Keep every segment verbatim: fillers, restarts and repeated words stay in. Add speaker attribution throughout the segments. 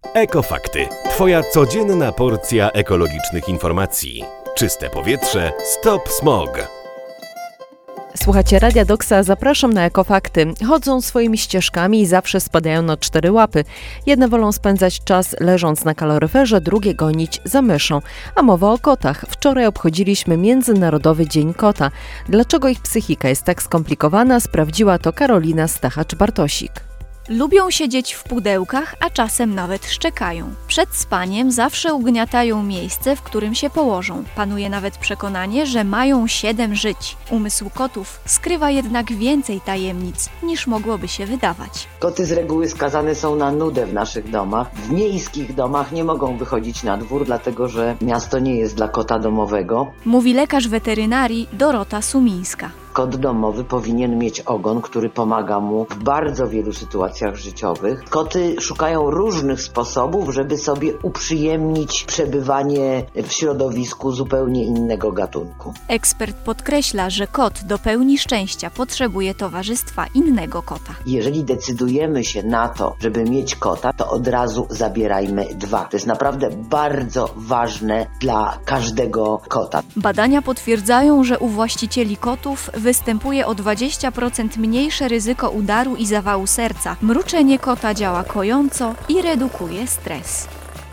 Speaker 1: Ekofakty. Twoja codzienna porcja ekologicznych informacji. Czyste powietrze, stop smog.
Speaker 2: Słuchacie Radia Doksa, zapraszam na Ekofakty. Chodzą swoimi ścieżkami i zawsze spadają na cztery łapy. Jedne wolą spędzać czas leżąc na kaloryferze, drugie gonić za myszą. A mowa o kotach. Wczoraj obchodziliśmy Międzynarodowy Dzień Kota. Dlaczego ich psychika jest tak skomplikowana, sprawdziła to Karolina Stachacz-Bartosik.
Speaker 3: Lubią siedzieć w pudełkach, a czasem nawet szczekają. Przed spaniem zawsze ugniatają miejsce, w którym się położą. Panuje nawet przekonanie, że mają siedem żyć. Umysł kotów skrywa jednak więcej tajemnic, niż mogłoby się wydawać.
Speaker 4: Koty z reguły skazane są na nudę w naszych domach. W miejskich domach nie mogą wychodzić na dwór, dlatego że miasto nie jest dla kota domowego.
Speaker 3: Mówi lekarz weterynarii Dorota Sumińska.
Speaker 4: Kot domowy powinien mieć ogon, który pomaga mu w bardzo wielu sytuacjach życiowych. Koty szukają różnych sposobów, żeby sobie uprzyjemnić przebywanie w środowisku zupełnie innego gatunku.
Speaker 3: Ekspert podkreśla, że kot do pełni szczęścia potrzebuje towarzystwa innego kota.
Speaker 4: Jeżeli decydujemy się na to, żeby mieć kota, to od razu zabierajmy dwa. To jest naprawdę bardzo ważne dla każdego kota.
Speaker 3: Badania potwierdzają, że u właścicieli kotów występuje o dwadzieścia procent mniejsze ryzyko udaru i zawału serca. Mruczenie kota działa kojąco i redukuje stres.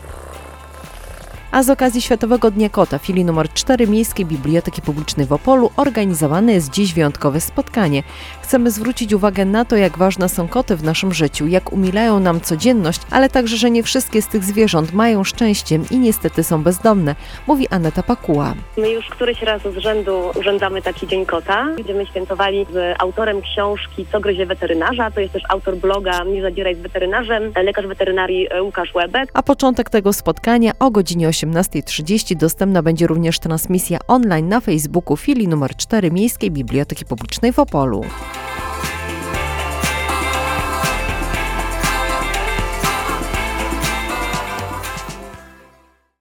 Speaker 2: A z okazji Światowego Dnia Kota filii numer cztery Miejskiej Biblioteki Publicznej w Opolu organizowane jest dziś wyjątkowe spotkanie. Chcemy zwrócić uwagę na to, jak ważne są koty w naszym życiu, jak umilają nam codzienność, ale także, że nie wszystkie z tych zwierząt mają szczęście i niestety są bezdomne, mówi Aneta Pakuła.
Speaker 5: My już któryś raz z rzędu urządzamy taki Dzień Kota. Będziemy świętowali z autorem książki Co gryzie weterynarza. To jest też autor bloga Nie zadzieraj z weterynarzem, lekarz weterynarii Łukasz Łebek.
Speaker 2: A początek tego spotkania o godzinie osiemnasta trzydzieści dostępna będzie również transmisja online na Facebooku filii numer cztery Miejskiej Biblioteki Publicznej w Opolu.